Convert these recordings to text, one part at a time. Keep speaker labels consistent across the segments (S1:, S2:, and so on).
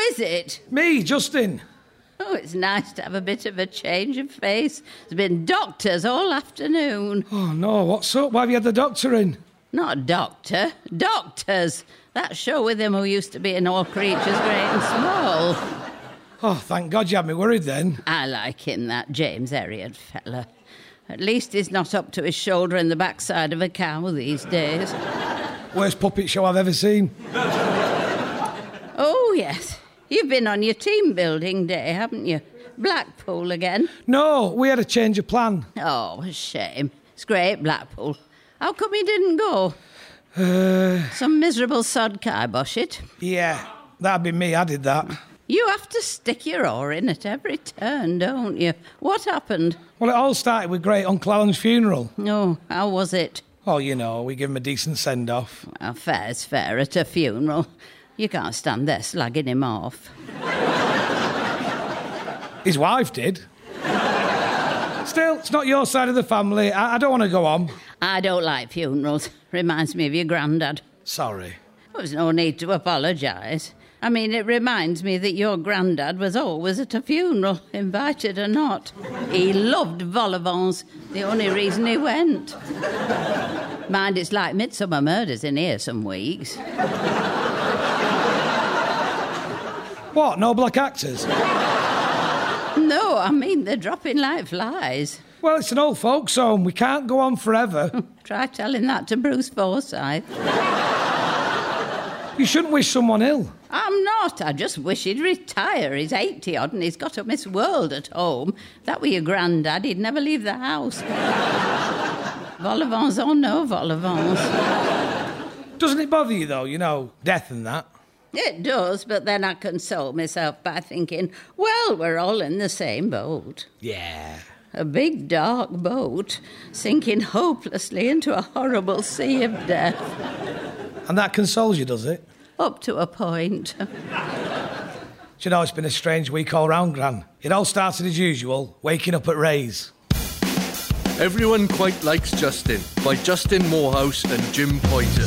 S1: is it?
S2: Me, Justin.
S1: Oh, it's nice to have a bit of a change of face. There's been doctors all afternoon.
S2: Oh, no, what's up? Why have you had the doctor in?
S1: Not a doctor. Doctors. That show with him who used to be in All Creatures Great and Small.
S2: Oh, thank God you had me worried then.
S1: I like him, that James Herriot fella. At least he's not up to his shoulder in the backside of a cow these days.
S2: Worst puppet show I've ever seen.
S1: Oh, yes. You've been on your team building day, haven't you? Blackpool again?
S2: No, we had a change of plan.
S1: Oh, a shame. It's great, Blackpool. How come you didn't go? Some miserable sod kibosh it.
S2: Yeah, that'd be me, I did that.
S1: You have to stick your oar in at every turn, don't you? What happened?
S2: Well, it all started with great Uncle Alan's funeral.
S1: Oh, how was it?
S2: Oh, you know, we give him a decent send-off.
S1: Well, fair's fair at a funeral. You can't stand there slagging him off.
S2: His wife did. Still, it's not your side of the family. I don't want to go on.
S1: I don't like funerals. Reminds me of your granddad.
S2: Sorry.
S1: There's no need to apologise. I mean, it reminds me that your granddad was always at a funeral, invited or not. He loved vol au vents, the only reason he went. Mind, it's like Midsummer Murders in here some weeks.
S2: What, no black actors?
S1: No, I mean, they're dropping like flies.
S2: Well, it's an old folks' home. We can't go on forever.
S1: Try telling that to Bruce Forsyth.
S2: You shouldn't wish someone ill.
S1: I'm not. I just wish he'd retire. He's 80-odd and he's got a Miss World at home. If that were your granddad, he'd never leave the house. Vol au vents or no vol au vents.
S2: Doesn't it bother you, though, you know, death and that?
S1: It does, but then I console myself by thinking, well, we're all in the same boat.
S2: Yeah.
S1: A big, dark boat sinking hopelessly into a horrible sea of death.
S2: And that consoles you, does it?
S1: Up to a point.
S2: Do you know, it's been a strange week all round, Gran. It all started as usual, waking up at Ray's.
S3: Everyone Quite Likes Justin by Justin Morehouse and Jim Poyser.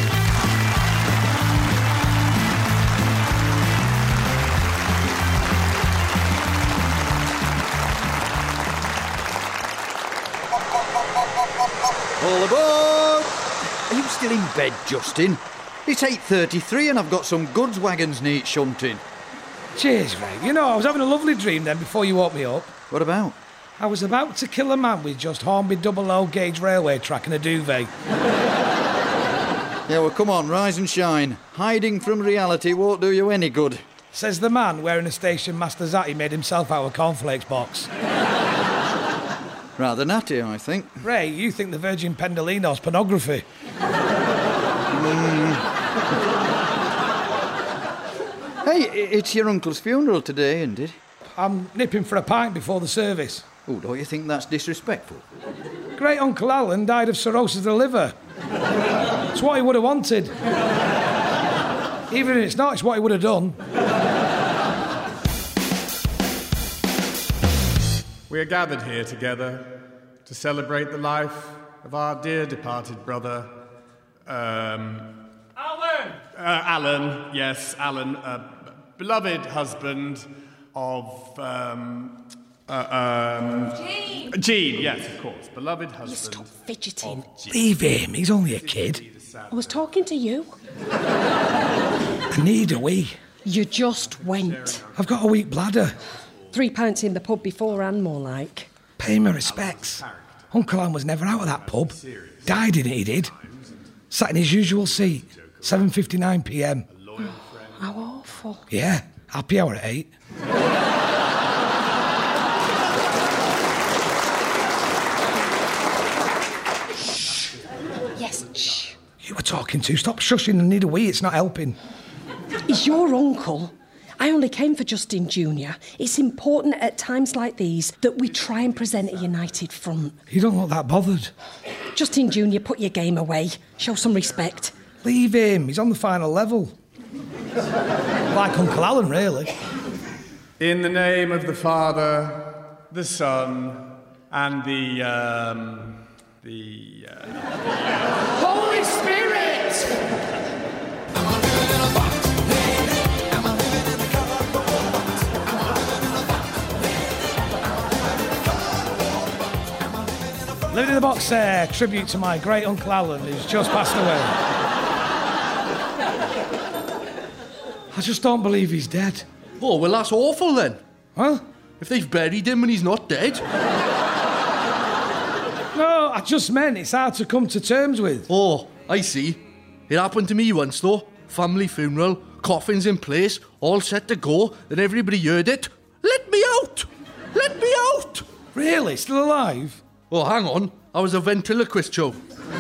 S4: All aboard! Are you still in bed, Justin? It's 8:33 and I've got some goods wagons need shunting.
S2: Cheers, Ray. You know, I was having a lovely dream then before you woke me up.
S4: What about?
S2: I was about to kill a man with just Hornby double low gauge railway track and a duvet.
S4: Yeah, well, come on, rise and shine. Hiding from reality won't do you any good.
S2: Says the man wearing a station master's hat he made himself out of a cornflakes box.
S4: Rather natty, I think.
S2: Ray, you think the Virgin Pendolino's pornography.
S4: Hey, it's your uncle's funeral today, isn't it?
S2: I'm nipping for a pint before the service.
S4: Oh, don't you think that's disrespectful?
S2: Great Uncle Alan died of cirrhosis of the liver. It's what he would have wanted. Even if it's not, it's what he would have done.
S5: We are gathered here together to celebrate the life of our dear departed brother, Alan, yes, Alan, beloved husband of, Jean, yes, of course, beloved husband.
S6: You stop fidgeting.
S2: Leave him, he's only a kid.
S6: I was talking to you.
S2: I need a wee.
S6: You just went.
S2: I've got a weak bladder.
S6: 3 pints in the pub beforehand, more like.
S2: Pay my respects. Uncle Alan was never out of that pub. Died in it, he did. Sat in his usual seat, 7:59 p.m.
S6: Oh, how awful.
S2: Yeah, happy hour at 8.
S6: Yes, shh.
S2: You were talking to. Stop shushing and need a wee, it's not helping.
S6: He's your uncle. I only came for Justin Jr. It's important at times like these that we try and present a united front.
S2: You don't look that bothered.
S6: Justin Jr., put your game away. Show some respect.
S2: Leave him, he's on the final level. Like Uncle Alan, really.
S5: In the name of the Father, the Son, and the
S6: Holy Spirit!
S2: Living in the Box, tribute to my great Uncle Alan, who's just passed away. I just don't believe he's dead.
S3: Oh, well, that's awful then.
S2: Huh?
S3: If they've buried him and he's not dead.
S2: No, I just meant it's hard to come to terms with.
S3: Oh, I see. It happened to me once, though. Family funeral, coffins in place, all set to go, then everybody heard it. Let me out! Let me out!
S2: Really? Still alive?
S3: Oh, hang on. I was a ventriloquist show.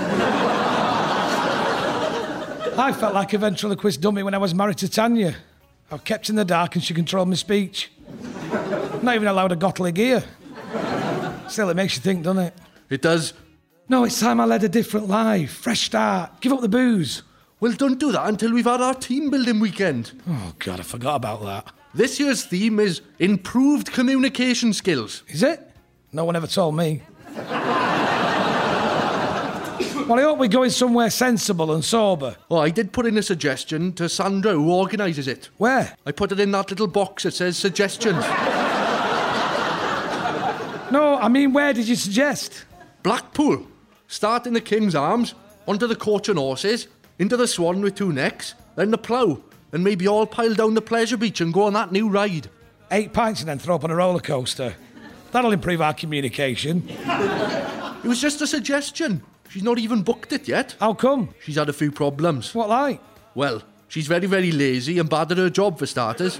S2: I felt like a ventriloquist dummy when I was married to Tanya. I was kept in the dark and she controlled my speech. Not even allowed a bottle of gear. Still, it makes you think, doesn't it?
S3: It does.
S2: No, it's time I led a different life. Fresh start. Give up the booze.
S3: Well, don't do that until we've had our team building weekend.
S2: Oh, God, I forgot about that.
S3: This year's theme is improved communication skills.
S2: Is it? No one ever told me. Well, I hope we're going somewhere sensible and sober.
S3: Oh, I did put in a suggestion to Sandra, who organises it.
S2: Where?
S3: I put it in that little box that says suggestions.
S2: No, I mean, where did you suggest?
S3: Blackpool. Start in the King's Arms, onto the Coach and Horses, into the Swan with 2 necks, then the Plough, and maybe all pile down the Pleasure Beach and go on that new ride.
S2: 8 pints and then throw up on a roller coaster. That'll improve our communication.
S3: It was just a suggestion. She's not even booked it yet.
S2: How come?
S3: She's had a few problems.
S2: What like?
S3: Well, she's very, very lazy and bad at her job, for starters.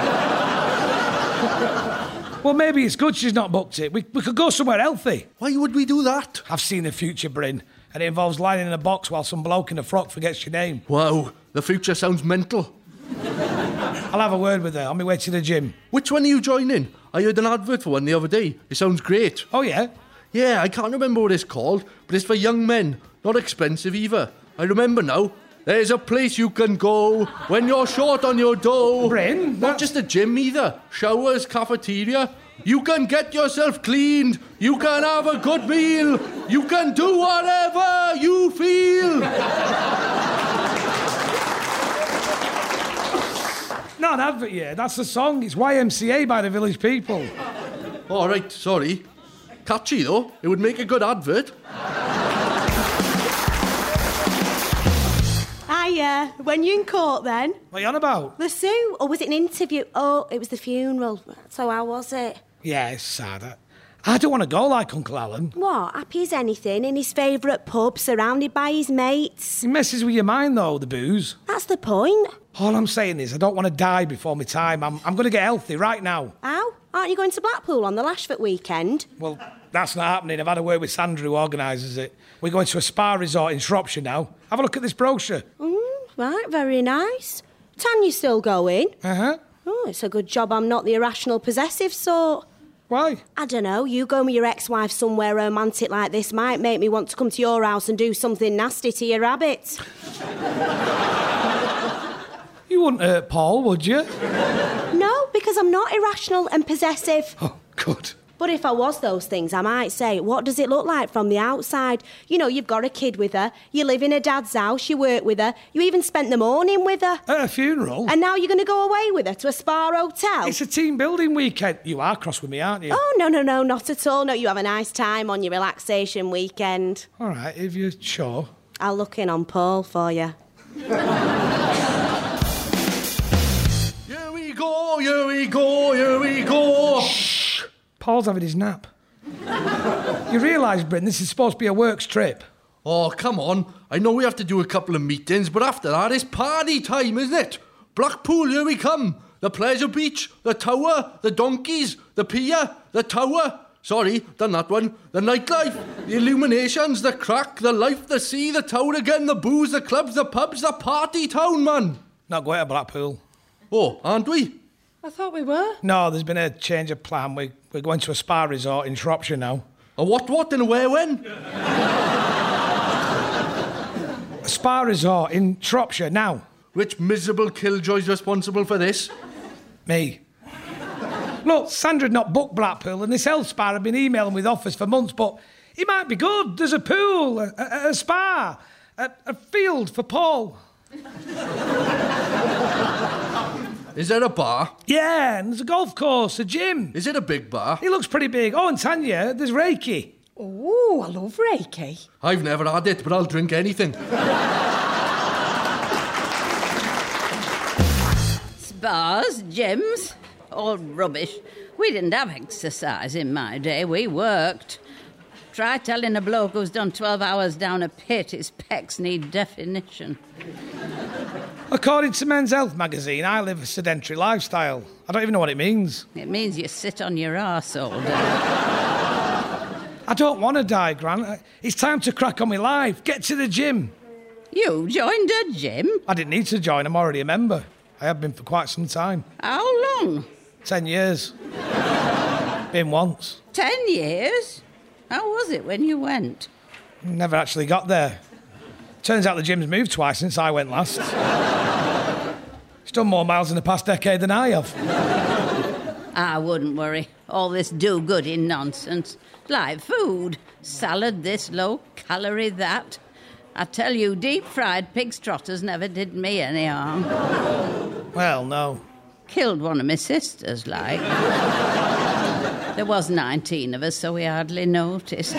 S2: Well, maybe it's good she's not booked it. We could go somewhere healthy.
S3: Why would we do that?
S2: I've seen the future, Bryn, and it involves lying in a box while some bloke in a frock forgets your name.
S3: Wow, the future sounds mental.
S2: I'll have a word with her on my way to the gym.
S3: Which one are you joining? I heard an advert for one the other day. It sounds great.
S2: Oh, yeah?
S3: Yeah, I can't remember what it's called, but it's for young men. Not expensive either. I remember now. There's a place you can go when you're short on your dough.
S2: Bryn,
S3: Not just a gym either. Showers, cafeteria. You can get yourself cleaned. You can have a good meal. You can do whatever you feel.
S2: Not an advert, yeah. That's the song. It's YMCA by the Village People.
S3: All right, sorry. Catchy, though. It would make a good advert.
S7: Hiya. When you in court, then?
S2: What are you on about?
S7: The Sue? Or was it an interview? Oh, it was the funeral. So how was it?
S2: Yeah, it's sad. I don't want to go like Uncle Alan.
S7: What? Happy as anything in his favourite pub, surrounded by his mates.
S2: It messes with your mind, though, the booze.
S7: That's the point.
S2: All I'm saying is I don't want to die before my time. I'm going to get healthy right now.
S7: How? Aren't you going to Blackpool on the Lashford weekend?
S2: Well, that's not happening. I've had a word with Sandra, who organises it. We're going to a spa resort in Shropshire now. Have a look at this brochure.
S7: Right, very nice. Tanya's still going?
S2: Uh-huh.
S7: Oh, it's a good job I'm not the irrational possessive sort.
S2: Why?
S7: I don't know, you going with your ex-wife somewhere romantic like this might make me want to come to your house and do something nasty to your rabbit.
S2: You wouldn't hurt Paul, would you?
S7: No, because I'm not irrational and possessive.
S2: Oh, good.
S7: But if I was those things, I might say, what does it look like from the outside? You know, you've got a kid with her, you live in her dad's house, you work with her, you even spent the morning with her.
S2: At a funeral?
S7: And now you're going to go away with her to a spa hotel?
S2: It's a team building weekend. You are cross with me, aren't you?
S7: Oh, no, not at all. No, you have a nice time on your relaxation weekend.
S2: All right, if you're sure.
S7: I'll look in on Paul for you.
S3: Here we go, here we go, here we go.
S2: Shh. Paul's having his nap. You realise, Bryn, this is supposed to be a works trip.
S3: Oh, come on. I know we have to do a couple of meetings, but after that, it's party time, isn't it? Blackpool, here we come. The Pleasure Beach, the Tower, the Donkeys, the Pier, the Tower. Sorry, done that one. The nightlife, the illuminations, the crack, the life, the sea, the Tower again, the booze, the clubs, the pubs, the party town, man.
S2: Not going to Blackpool.
S3: Oh, aren't we?
S6: I thought we were.
S2: No, there's been a change of plan. We're going to a spa resort in Shropshire now.
S3: A what and a where when?
S2: A spa resort in Shropshire now.
S3: Which miserable killjoy's responsible for this?
S2: Me. Look, Sandra'd not booked Blackpool, and this health spa had been emailing with offers for months, but it might be good. There's a pool, a spa, a field for Paul.
S3: Is there a bar?
S2: Yeah, and there's a golf course, a gym.
S3: Is it a big bar?
S2: He looks pretty big. Oh, and Tanya, there's Reiki.
S6: Oh, I love Reiki.
S3: I've never had it, but I'll drink anything.
S1: Spas, gyms, all rubbish. We didn't have exercise in my day, we worked. Try telling a bloke who's done 12 hours down a pit his pecs need definition.
S2: According to Men's Health magazine, I live a sedentary lifestyle. I don't even know what it means.
S1: It means you sit on your arse all day.
S2: I don't want to die, Gran. It's time to crack on with life. Get to the gym.
S1: You joined a gym?
S2: I didn't need to join. I'm already a member. I have been for quite some time.
S1: How long?
S2: 10 years. Been once.
S1: 10 years? How was it when you went?
S2: Never actually got there. Turns out the gym's moved twice since I went last. It's done more miles in the past decade than I have.
S1: I wouldn't worry. All this do-gooding nonsense. Like food. Salad this, low-calorie that. I tell you, deep-fried pig's trotters never did me any harm.
S2: Well, no.
S1: Killed one of my sisters, like. There was 19 of us, so we hardly noticed.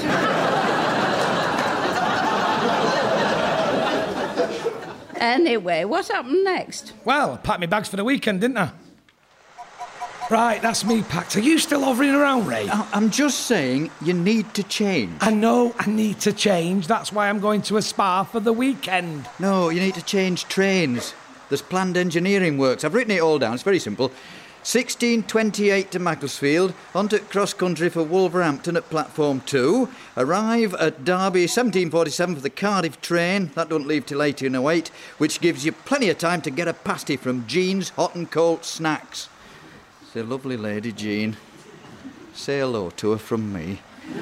S1: Anyway, what happened next?
S2: Well, I packed my bags for the weekend, didn't I? Right, that's me packed. Are you still hovering around, Ray?
S4: I'm just saying you need to change.
S2: I know I need to change. That's why I'm going to a spa for the weekend.
S4: No, you need to change trains. There's planned engineering works. I've written it all down. It's very simple. 16:28 to Macclesfield, onto cross-country for Wolverhampton at platform 2, arrive at Derby 17:47 for the Cardiff train, that don't leave till 18:08, which gives you plenty of time to get a pasty from Jean's Hot and Cold Snacks. It's a lovely lady, Jean. Say hello to her from me.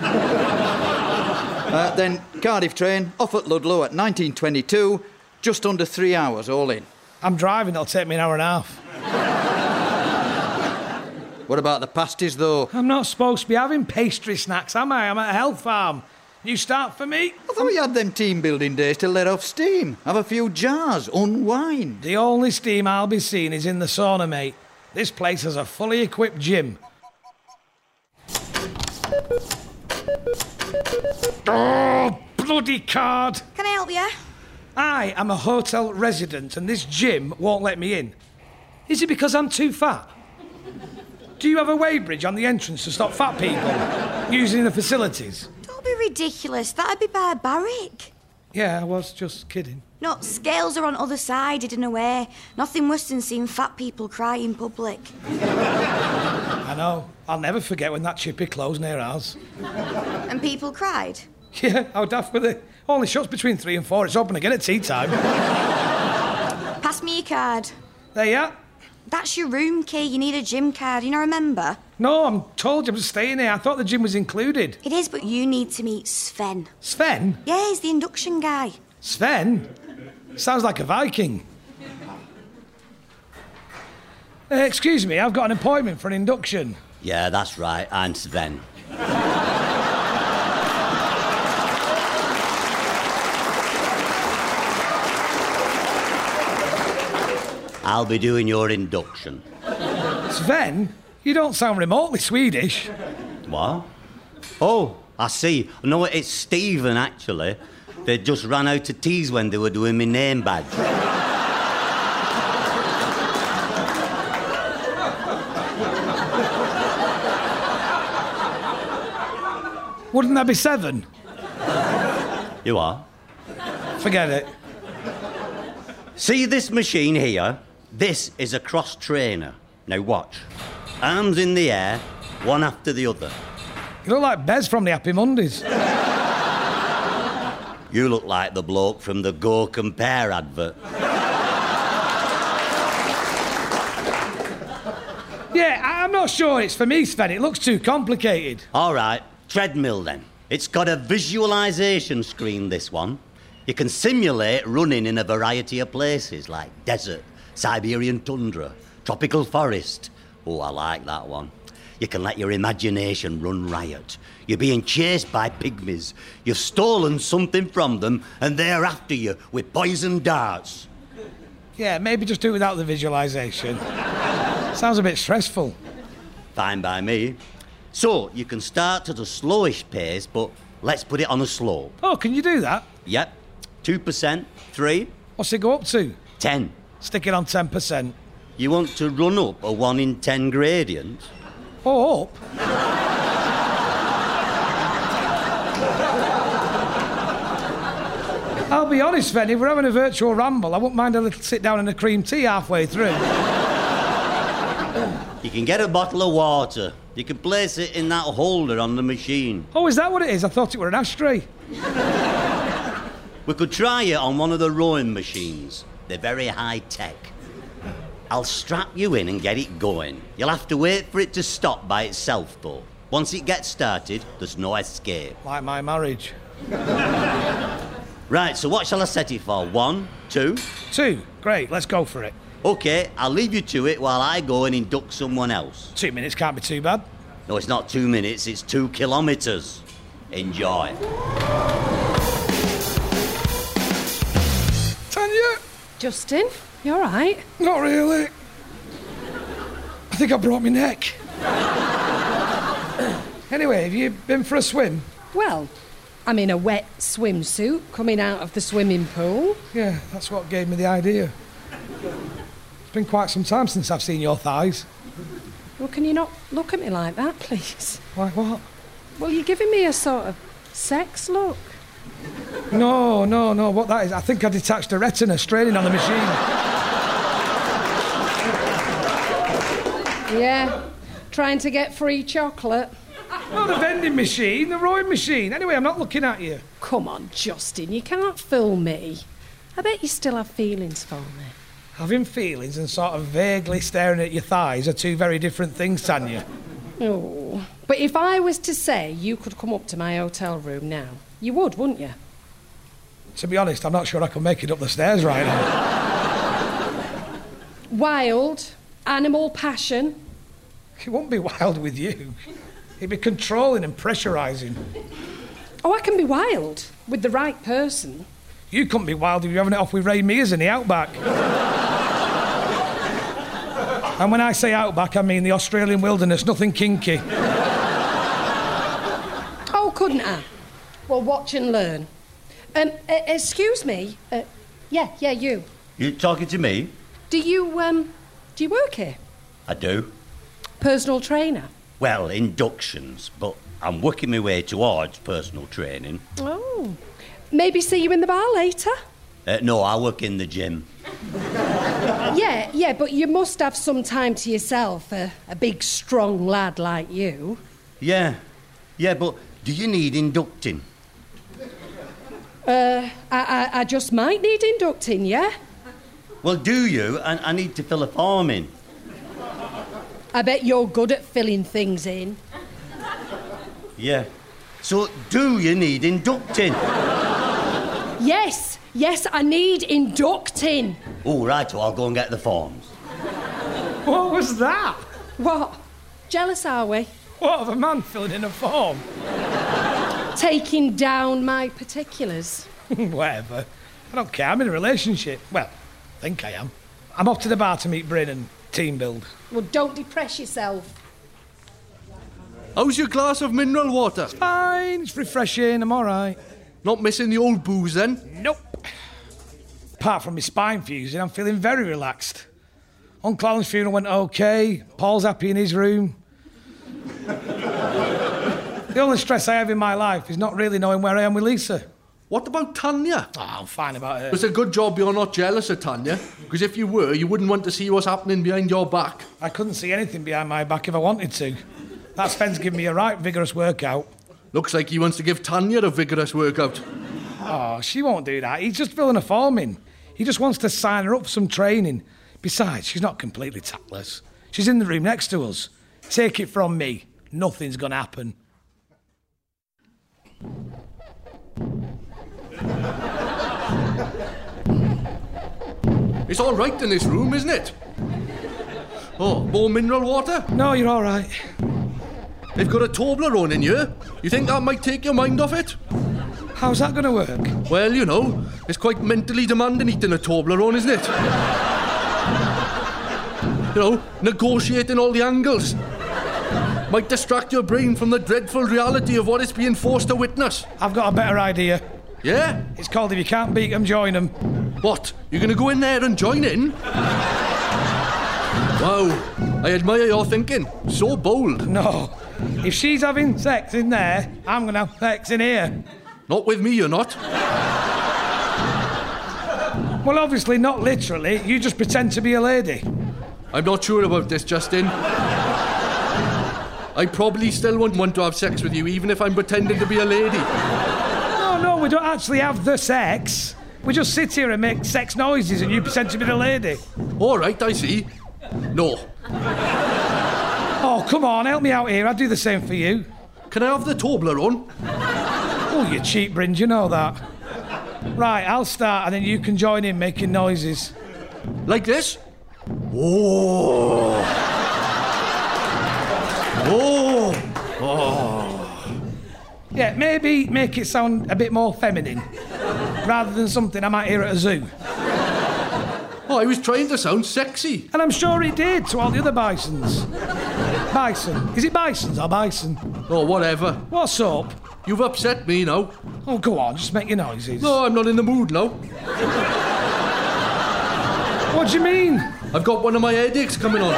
S4: Then Cardiff train, off at Ludlow at 19:22, just under 3 hours all in.
S2: I'm driving, it'll take me an hour and a half.
S4: What about the pasties, though?
S2: I'm not supposed to be having pastry snacks, am I? I'm at a health farm. You start for me?
S4: I thought you had them team-building days to let off steam. Have a few jars, unwind.
S2: The only steam I'll be seeing is in the sauna, mate. This place has a fully equipped gym. Oh, bloody card!
S8: Can I help you?
S2: I am a hotel resident and this gym won't let me in. Is it because I'm too fat? Do you have a weighbridge on the entrance to stop fat people using the facilities?
S8: Don't be ridiculous. That'd be barbaric.
S2: Yeah, I was just kidding.
S8: No, scales are on other side, hidden away. Nothing worse than seeing fat people cry in public.
S2: I know. I'll never forget when that chippy closed near ours.
S8: And people cried?
S2: Yeah, how daft were they? Only shuts between 3 and 4. It's open again at tea time.
S8: Pass me your card.
S2: There you are.
S8: That's your room key. You need a gym card, you know, remember?
S2: No, I'm told you I'm staying here. I thought the gym was included.
S8: It is, but you need to meet Sven.
S2: Sven?
S8: Yeah, he's the induction guy.
S2: Sven? Sounds like a Viking. Excuse me, I've got an appointment for an induction.
S9: Yeah, that's right. I'm Sven. I'll be doing your induction.
S2: Sven? You don't sound remotely Swedish.
S9: What? Oh, I see. No, it's Stephen, actually. They just ran out of teas when they were doing my name badge.
S2: Wouldn't that be 7?
S9: You are?
S2: Forget it.
S9: See this machine here? This is a cross-trainer. Now watch. Arms in the air, one after the other.
S2: You look like Bez from the Happy Mondays.
S9: You look like the bloke from the Go Compare advert.
S2: Yeah, I'm not sure it's for me, Sven. It looks too complicated.
S9: All right, treadmill then. It's got a visualisation screen, this one. You can simulate running in a variety of places, like desert, Siberian tundra, tropical forest. Oh, I like that one. You can let your imagination run riot. You're being chased by pygmies. You've stolen something from them, and they're after you with poison darts.
S2: Yeah, maybe just do it without the visualisation. Sounds a bit stressful.
S9: Fine by me. So, you can start at a slowish pace, but let's put it on a slope.
S2: Oh, can you do that?
S9: Yep. 2%, 3,
S2: What's it go up to?
S9: 10.
S2: Stick it on 10%.
S9: You want to run up a 1 in 10 gradient?
S2: Oh, up? I'll be honest, Ven, if we're having a virtual ramble, I wouldn't mind a little sit down and a cream tea halfway through.
S9: You can get a bottle of water. You can place it in that holder on the machine.
S2: Oh, is that what it is? I thought it were an ashtray.
S9: We could try it on one of the rowing machines. They're very high-tech. I'll strap you in and get it going. You'll have to wait for it to stop by itself, though. Once it gets started, there's no escape.
S2: Like my marriage.
S9: Right, so what shall I set it for? 1, 2?
S2: 2. Great, let's go for it.
S9: OK, I'll leave you to it while I go and induct someone else.
S2: 2 minutes can't be too bad.
S9: No, it's not 2 minutes, it's 2 kilometres. Enjoy.
S2: Tanya?
S6: Justin, you all right?
S2: Not really. I think I broke my neck. Anyway, have you been for a swim?
S6: Well, I'm in a wet swimsuit coming out of the swimming pool.
S2: Yeah, that's what gave me the idea. It's been quite some time since I've seen your thighs.
S6: Well, can you not look at me like that, please?
S2: Like what?
S6: Well, you're giving me a sort of sex look.
S2: No, what that is, I think I detached a retina straining on the machine.
S6: Yeah, trying to get free chocolate.
S2: Not the vending machine, the rowing machine. Anyway, I'm not looking at you.
S6: Come on, Justin, you can't fool me. I bet you still have feelings for me.
S2: Having feelings and sort of vaguely staring at your thighs are two very different things, Tanya.
S6: Oh, but if I was to say you could come up to my hotel room now, you would, wouldn't you?
S2: To be honest, I'm not sure I can make it up the stairs right now.
S6: Wild, animal passion.
S2: It won't be wild with you. It'd be controlling and pressurising.
S6: Oh, I can be wild with the right person.
S2: You couldn't be wild if you're having it off with Ray Mears in the Outback. And when I say Outback, I mean the Australian wilderness, nothing kinky.
S6: Oh, couldn't I? Well, watch and learn. Excuse me. Yeah, you.
S9: You talking to me?
S6: Do you work here?
S9: I do.
S6: Personal trainer?
S9: Well, inductions, but I'm working my way towards personal training.
S6: Oh. Maybe see you in the bar later?
S9: No, I work in the gym.
S6: Yeah, but you must have some time to yourself, a big, strong lad like you.
S9: Yeah, but do you need inducting?
S6: I just might need inducting, yeah?
S9: Well, do you? And I need to fill a form in.
S6: I bet you're good at filling things in.
S9: Yeah. So, do you need inducting?
S6: Yes, I need inducting.
S9: Oh, right, so I'll go and get the forms.
S2: What was that?
S6: What? Jealous, are we?
S2: What of a man filling in a form?
S6: Taking down my particulars.
S2: Whatever. I don't care, I'm in a relationship. Well, I think I am. I'm off to the bar to meet Bryn and team build.
S6: Well, don't depress yourself.
S3: How's your glass of mineral water?
S2: Fine, it's refreshing, I'm all right.
S3: Not missing the old booze, then?
S2: Nope. Apart from my spine fusing, I'm feeling very relaxed. Uncle Alan's funeral went okay. Paul's happy in his room. The only stress I have in my life is not really knowing where I am with Lisa.
S3: What about Tanya?
S2: Oh, I'm fine about her.
S3: It's a good job you're not jealous of Tanya, because if you were, you wouldn't want to see what's happening behind your back.
S2: I couldn't see anything behind my back if I wanted to. That Sven's giving me a right vigorous workout.
S3: Looks like he wants to give Tanya a vigorous workout.
S2: Oh, she won't do that. He's just filling a form in. He just wants to sign her up for some training. Besides, she's not completely tactless. She's in the room next to us. Take it from me, nothing's gonna happen.
S3: It's all right in this room, isn't it? Oh, more mineral water?
S2: No, you're all right.
S3: They've got a Toblerone in here. You think that might take your mind off it?
S2: How's that going to work?
S3: Well, you know, it's quite mentally demanding eating a Toblerone, isn't it? You know, negotiating all the angles. Might distract your brain from the dreadful reality of what it's being forced to witness.
S2: I've got a better idea.
S3: Yeah?
S2: It's called If You Can't Beat 'Em, Join 'Em.
S3: What? You're going to go in there and join in? Wow, I admire your thinking. So bold.
S2: No. If she's having sex in there, I'm going to have sex in here.
S3: Not with me, you're not.
S2: Well, obviously not literally. You just pretend to be a lady.
S3: I'm not sure about this, Justin. I probably still wouldn't want to have sex with you, even if I'm pretending to be a lady.
S2: No, we don't actually have the sex. We just sit here and make sex noises and you pretend to be the lady.
S3: All right, I see. No.
S2: Oh, come on, help me out here. I'd do the same for you.
S3: Can I have the Toblerone?
S2: Oh, you cheap Bryn, you know that. Right, I'll start and then you can join in making noises.
S3: Like this? Oh. Oh. Oh.
S2: Yeah, maybe make it sound a bit more feminine, rather than something I might hear at a zoo.
S3: Oh, I was trying to sound sexy.
S2: And I'm sure it did to all the other bisons. Bison. Is it bisons or bison?
S3: Oh, whatever.
S2: What's up?
S3: You've upset me now.
S2: Oh, go on, just make your noises.
S3: No, I'm not in the mood now.
S2: What do you mean?
S3: I've got one of my headaches coming on.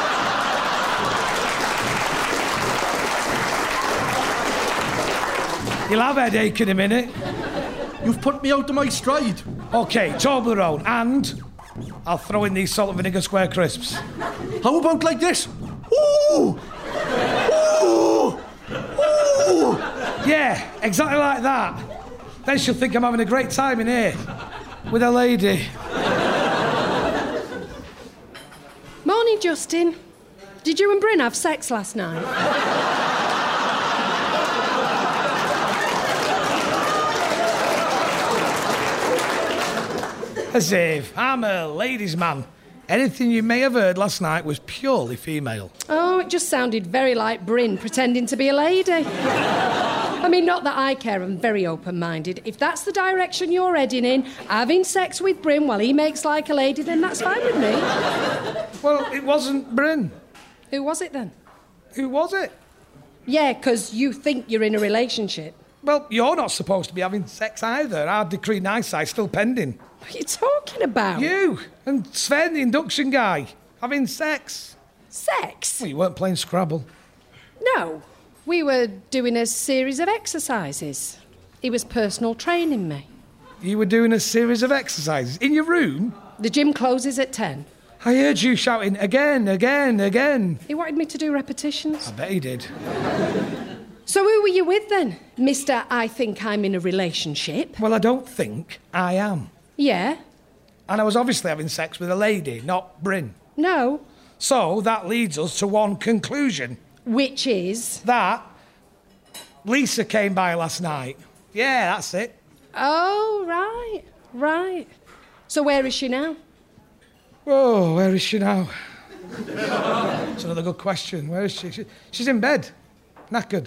S2: You'll have a headache in a minute.
S3: You've put me out of my stride.
S2: OK, Toblerone, and I'll throw in these salt and vinegar square crisps.
S3: How about like this? Ooh! Ooh! Ooh!
S2: Yeah, exactly like that. Then she'll think I'm having a great time in here. With a lady.
S6: Morning, Justin. Did you and Bryn have sex last night?
S2: As if I'm a ladies' man. Anything you may have heard last night was purely female.
S6: Oh, it just sounded very like Bryn pretending to be a lady. I mean, not that I care, I'm very open-minded. If that's the direction you're heading in, having sex with Bryn while he makes like a lady, then that's fine with me.
S2: Well, it wasn't Bryn.
S6: Who was it then?
S2: Who was it?
S6: Yeah, 'cause you think you're in a relationship.
S2: Well, you're not supposed to be having sex either. Our decree nice still pending.
S6: What are you talking about?
S2: You and Sven, the induction guy, having sex.
S6: Sex?
S2: Well, you weren't playing Scrabble.
S6: No. We were doing a series of exercises. He was personal training me.
S2: You were doing a series of exercises in your room?
S6: The gym closes at 10.
S2: I heard you shouting again, again, again.
S6: He wanted me to do repetitions.
S2: I bet he did.
S6: So who were you with then, Mr. I think I'm in a relationship?
S2: Well, I don't think I am.
S6: Yeah?
S2: And I was obviously having sex with a lady, not Bryn.
S6: No.
S2: So that leads us to one conclusion.
S6: Which is?
S2: That Lisa came by last night. Yeah, that's it.
S6: Oh, right. So where is she now?
S2: Oh, where is she now? That's another good question. Where is she? She's in bed, knackered.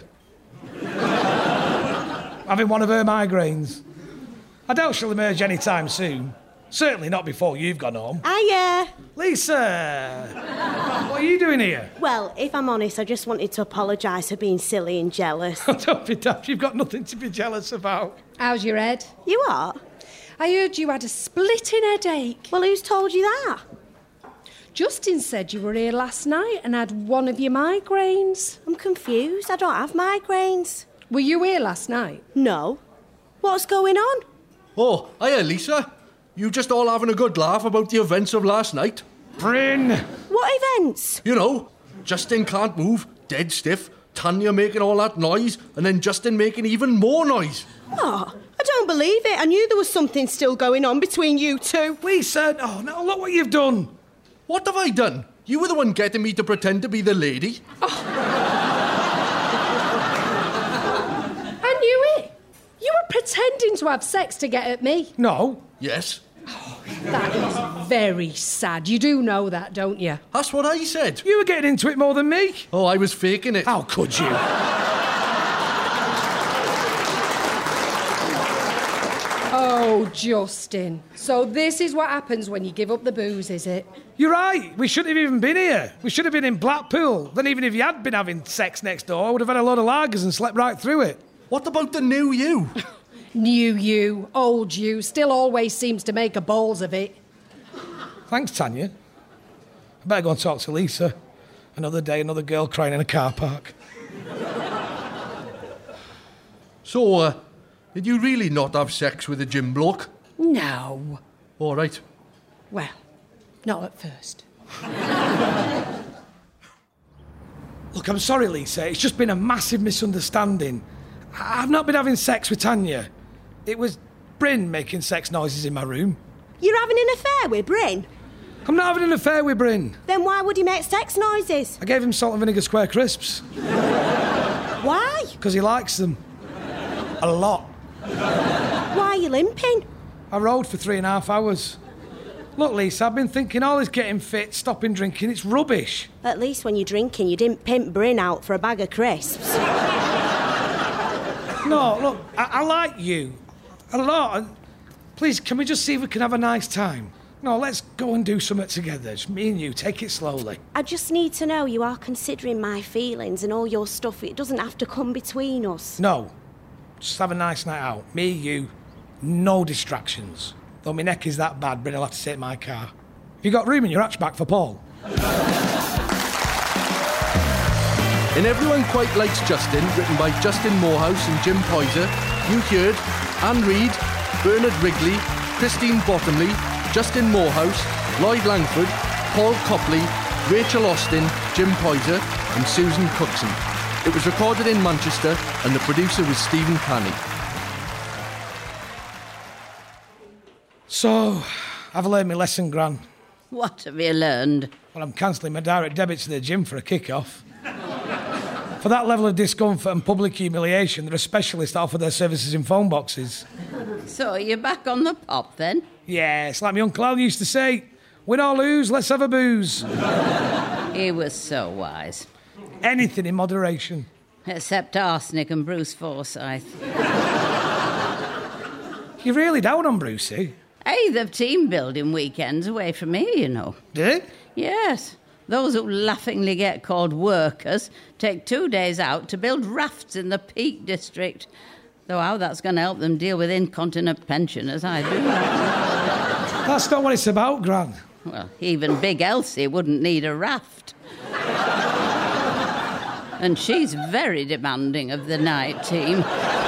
S2: Having one of her migraines. I doubt she'll emerge any time soon. Certainly not before you've gone home.
S7: Hiya.
S2: Lisa! What are you doing here?
S7: Well, if I'm honest, I just wanted to apologise for being silly and jealous.
S2: Don't be daft. You've got nothing to be jealous about.
S6: How's your head?
S7: You what?
S6: I heard you had a splitting headache.
S7: Well, who's told you that?
S6: Justin said you were here last night and had one of your migraines.
S7: I'm confused. I don't have migraines.
S6: Were you here last night?
S7: No. What's going on?
S3: Oh, hiya, Lisa. You just all having a good laugh about the events of last night?
S2: Bryn!
S7: What events?
S3: You know, Justin can't move, dead stiff, Tanya making all that noise, and then Justin making even more noise.
S7: Oh, I don't believe it. I knew there was something still going on between you two.
S2: Lisa, oh, no, look what you've done.
S3: What have I done? You were the one getting me to pretend to be the lady.
S6: Oh. I knew it. You were pretending to have sex to get at me.
S2: No.
S3: Yes.
S6: Oh, that is very sad. You do know that, don't you?
S3: That's what I said.
S2: You were getting into it more than me.
S3: Oh, I was faking it.
S2: How could you?
S6: Oh, Oh, Justin. So this is what happens when you give up the booze, is it?
S2: You're right. We shouldn't have even been here. We should have been in Blackpool. Then even if you had been having sex next door, I would have had a load of lagers and slept right through it.
S3: What about the new you?
S6: New you, old you, still always seems to make a balls of it.
S2: Thanks, Tanya. I better go and talk to Lisa. Another day, another girl crying in a car park.
S3: So, did you really not have sex with a gym bloke?
S6: No.
S3: All right.
S6: Well, not at first.
S2: Look, I'm sorry, Lisa. It's just been a massive misunderstanding. I've not been having sex with Tanya. It was Bryn making sex noises in my room.
S7: You're having an affair with Bryn?
S2: I'm not having an affair with Bryn.
S7: Then why would he make sex noises?
S2: I gave him salt and vinegar square crisps.
S7: Why?
S2: Because he likes them. A lot.
S7: Why are you limping?
S2: I rode for 3.5 hours. Look, Lisa, I've been thinking all this getting fit, stopping drinking, it's rubbish.
S7: At least when you're drinking, you didn't pimp Bryn out for a bag of crisps.
S2: No, look, I like you. A lot. And please, can we just see if we can have a nice time? No, let's go and do something together. Just me and you, take it slowly.
S7: I just need to know you are considering my feelings and all your stuff. It doesn't have to come between us.
S2: No. Just have a nice night out. Me, you, no distractions. Though my neck is that bad, Bryn will have to take my car. Have you got room in your hatchback for Paul?
S3: In Everyone Quite Likes Justin, written by Justin Morehouse and Jim Poyser, you heard Anne Reid, Bernard Wrigley, Christine Bottomley, Justin Morehouse, Lloyd Langford, Paul Copley, Rachel Austin, Jim Poyser and Susan Cookson. It was recorded in Manchester and the producer was Stephen Canny.
S2: So, I've learned my lesson, Gran.
S1: What have you learned?
S2: Well, I'm cancelling my direct debit to the gym for a kick-off. For that level of discomfort and public humiliation, there are specialists that offer their services in phone boxes.
S1: So you're back on the pop then?
S2: Yeah, it's like my Uncle Al used to say, win or lose, let's have a booze.
S1: He was so wise.
S2: Anything in moderation.
S1: Except arsenic and Bruce Forsyth.
S2: You're really down on Brucey.
S1: Hey, they've team building weekends away from here, you know.
S2: Did it?
S1: Yes. Those who laughingly get called workers take 2 days out to build rafts in the Peak District. Though how that's going to help them deal with incontinent pensioners, I do not know.
S2: That's not what it's about, Gran.
S1: Well, even Big Elsie wouldn't need a raft. And she's very demanding of the night team.